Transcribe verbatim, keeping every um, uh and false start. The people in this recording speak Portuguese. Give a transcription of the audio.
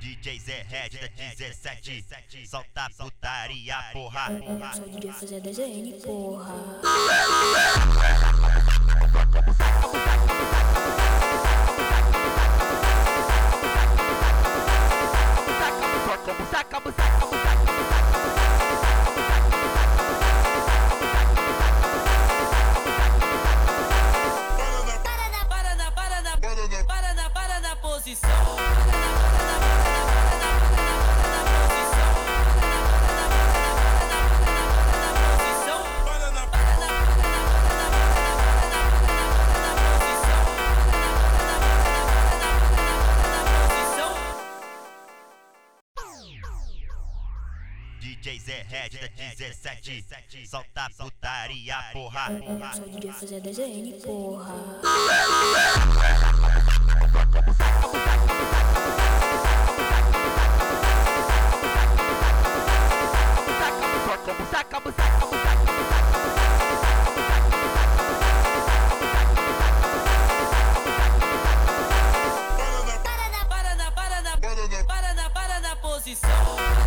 D J Zé Red da dezessete, solta putaria, porra. Eu sou D J fazer desenho, porra. Saca, saca, saca. Posição. D J Zé Red da dezessete, solta putaria, porra. Eu sou D J fazer desenho, porra. Saca, saca, saca. Para na, para na, para na, para na posição.